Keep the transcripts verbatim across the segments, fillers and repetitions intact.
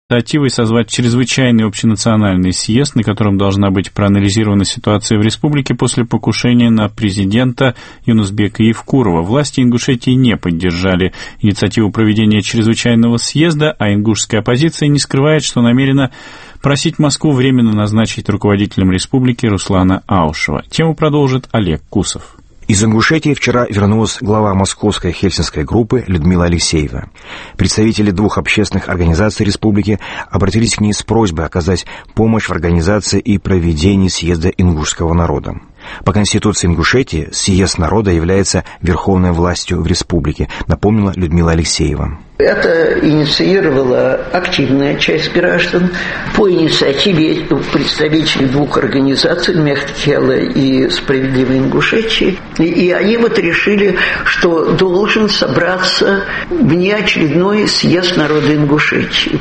инициативой созвать чрезвычайный общенациональный съезд, на котором должна быть проанализирована ситуация в республике после покушения на президента Юнусбека Евкурова. Власти Ингушетии не поддержали инициативу проведения чрезвычайного съезда, а ингушская оппозиция не скрывает, что намерена просить Москву временно назначить руководителем республики Руслана Аушева. Тему продолжит Олег Кусов. Из Ингушетии вчера вернулась глава московской хельсинской группы Людмила Алексеева. Представители двух общественных организаций республики обратились к ней с просьбой оказать помощь в организации и проведении съезда ингушского народа. По Конституции Ингушетии съезд народа является верховной властью в республике, напомнила Людмила Алексеева. Это инициировала активная часть граждан по инициативе представителей двух организаций Мехтхела и Справедливой Ингушетии. И они вот решили, что должен собраться внеочередной съезд народа Ингушетии.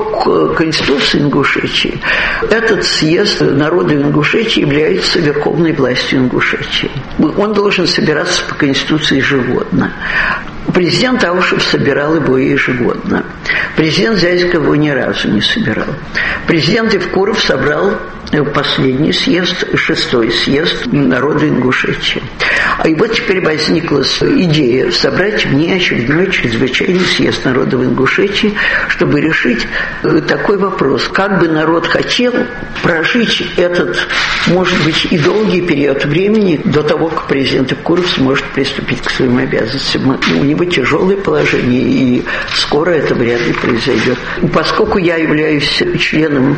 По Конституции Ингушетии этот съезд народа Ингушетии является верховной властью Ингушетии. Он должен собираться по Конституции ежегодно. Президент Аушев собирал его ежегодно. Президент Зязик его ни разу не собирал. Президент Евкуров собрал последний съезд, шестой съезд народа Ингушетии. А и вот теперь возникла идея собрать внеочередной чрезвычайный съезд народов Ингушетии, чтобы решить такой вопрос. Как бы народ хотел прожить этот, может быть, и долгий период времени до того, как президент Евкуров сможет приступить к своим обязанностям. У него тяжелое положение, и скоро это вряд ли произойдет. Поскольку я являюсь членом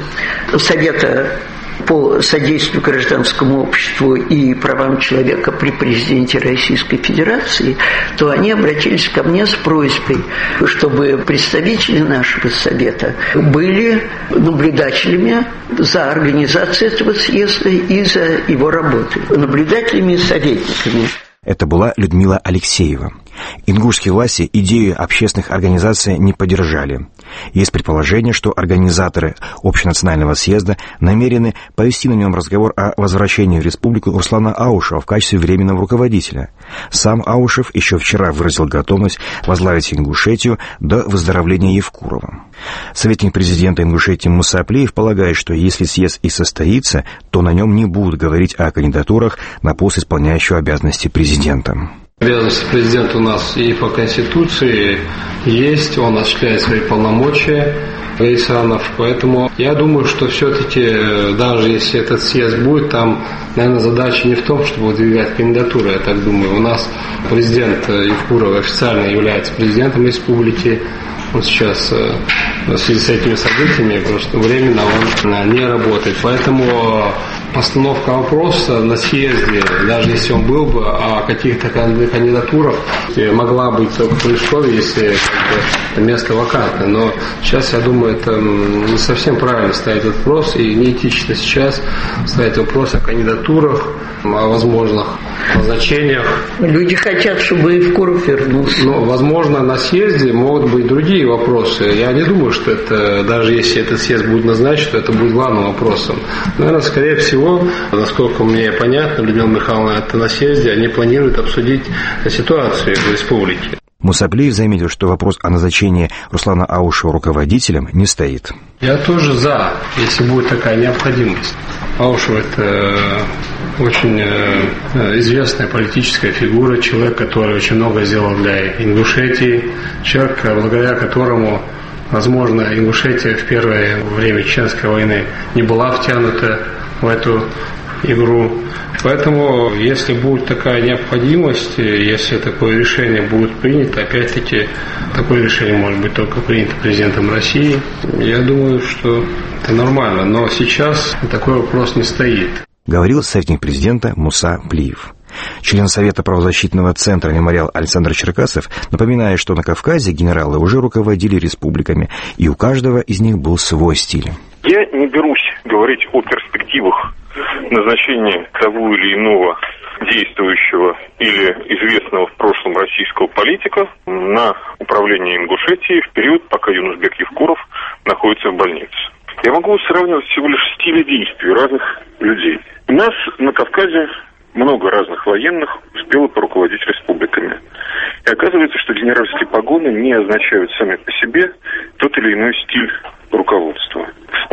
Совета по содействию гражданскому обществу и правам человека при президенте Российской Федерации, то они обратились ко мне с просьбой, чтобы представители нашего совета были наблюдателями за организацией этого съезда и за его работой, наблюдателями и советниками. Это была Людмила Алексеева. Ингушские власти идею общественных организаций не поддержали. Есть предположение, что организаторы общенационального съезда намерены повести на нем разговор о возвращении в республику Руслана Аушева в качестве временного руководителя. Сам Аушев еще вчера выразил готовность возглавить Ингушетию до выздоровления Евкурова. Советник президента Ингушетии Муса Аплиев полагает, что если съезд и состоится, то на нем не будут говорить о кандидатурах на пост исполняющего обязанности президента. Обязанности президента у нас и по Конституции есть, он осуществляет свои полномочия, Гаисанов, поэтому я думаю, что все-таки, даже если этот съезд будет, там, наверное, задача не в том, чтобы выдвигать кандидатуры, я так думаю. У нас президент Евкуров официально является президентом республики, он сейчас в связи с этими событиями просто временно он не работает, поэтому постановка вопроса на съезде, даже если он был бы, о каких-то кандидатурах могла быть только при условии, если как бы, место вакантное. Но сейчас, я думаю, это не совсем правильно ставить этот вопрос, и неэтично сейчас ставить вопрос о кандидатурах, о возможных назначениях. Люди хотят, чтобы Евкуров вернулся. Но, возможно, на съезде могут быть другие вопросы. Я не думаю, что это, даже если этот съезд будет назначен, то это будет главным вопросом. Наверное, скорее всего, насколько мне понятно, Людмила Михайловна, это на съезде они планируют обсудить ситуацию в республике. Муса Аплиев заметил, что вопрос о назначении Руслана Аушева руководителем не стоит. Я тоже за, если будет такая необходимость. Аушев – это очень известная политическая фигура, человек, который очень много сделал для Ингушетии, человек, благодаря которому, возможно, Ингушетия в первое время Чеченской войны не была втянута в эту игру. Поэтому, если будет такая необходимость, если такое решение будет принято, опять-таки, такое решение может быть только принято президентом России, я думаю, что это нормально. Но сейчас такой вопрос не стоит. Говорил советник президента Муса Аплиев. Член Совета правозащитного центра «Мемориал» Александр Черкасов напоминает, что на Кавказе генералы уже руководили республиками, и у каждого из них был свой стиль. Я не берусь говорить о перспективах назначения того или иного действующего или известного в прошлом российского политика на управление Ингушетией в период, пока Юнусбек Евкуров находится в больнице. Я могу сравнивать всего лишь стили действий разных людей. У нас на Кавказе много разных военных успело поруководить республиками. И оказывается, что генеральские погоны не означают сами по себе тот или иной стиль руководства.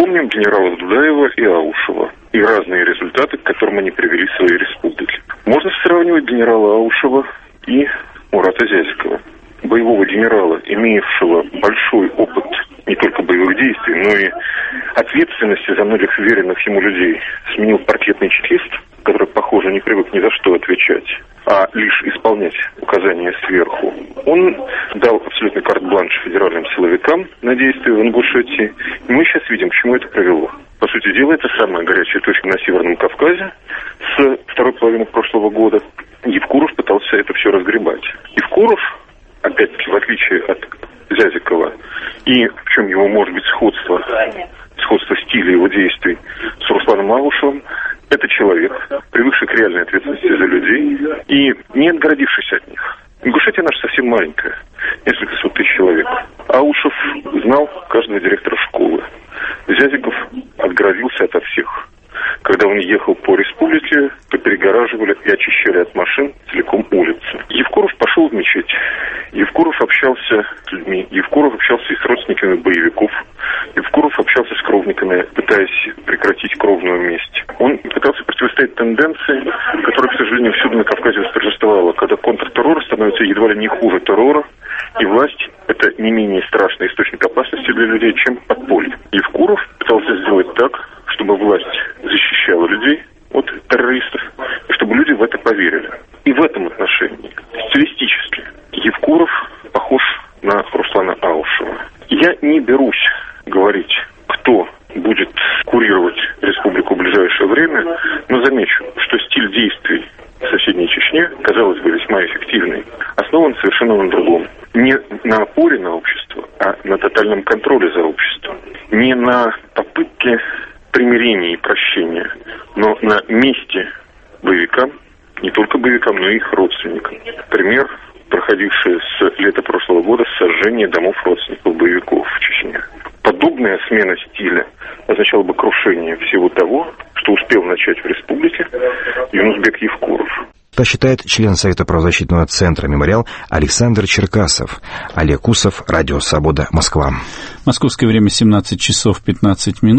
Вспомним генералов Дудаева и Аушева и разные результаты, к которым они привели в своей республике. Можно сравнивать генерала Аушева и Мурата Зязикова, боевого генерала, имеющего большой опыт не только боевых действий, но и ответственности за многих веренных ему людей. Сменил паркетный чекист, который, похоже, не привык ни за что отвечать, а лишь исполнять указания сверху. Он дал абсолютный карт-бланш федеральным силовикам на действия в Ингушетии. И мы сейчас видим, к чему это привело. По сути дела, это самая горячая точка на Северном Кавказе с второй половины прошлого года. Евкуров пытался это все разгребать. Евкуров, опять-таки, в отличие от Зязикова, и в чем его, может быть, сходство, сходство стиля его действий с Русланом Аушевым, это человек, привыкший к реальной ответственности за людей и не отгородившийся от них. Ингушетия наша совсем маленькая, несколько сот тысяч человек. Аушев знал каждого директора школы. Зязиков отгородился ото всех. Когда он ехал по республике, то перегораживали и очищали от машин целиком улицы. Евкуров пошел в мечеть. Евкуров общался с людьми. Евкуров общался и с родственниками боевиков. Евкуров общался с кровниками, пытаясь прекратить кровную месть. Он пытался противостоять тенденции, которая, к сожалению, всюду на Кавказе восторжествовала, когда контртеррор становится едва ли не хуже террора, и власть – это не менее страшный источник опасности для людей, чем подполье. Евкуров пытался сделать так, чтобы власть защищала людей от террористов, и чтобы люди в это поверили. И в этом отношении, стилистически, Евкуров похож на Руслана Аушева. Я не берусь говорить, кто будет курировать республику в ближайшее время, но замечу, что стиль действий в соседней Чечне, казалось бы, весьма эффективный, основан совершенно на другом. Не на опоре на общество, а на тотальном контроле за обществом. Не на попытке примирения и прощения, но на мести боевикам, не только боевикам, но и их родственникам. Пример, проходивший с лета прошлого года, сожжение домов родственников боевиков в Чечне. Подобная смена стиля означала бы крушение всего того, что успел начать в республике Юнусбек Евкуров. Так считает член Совета правозащитного центра «Мемориал» Александр Черкасов. Олег Усов, Радио Свобода, Москва. Московское время семнадцать часов пятнадцать минут.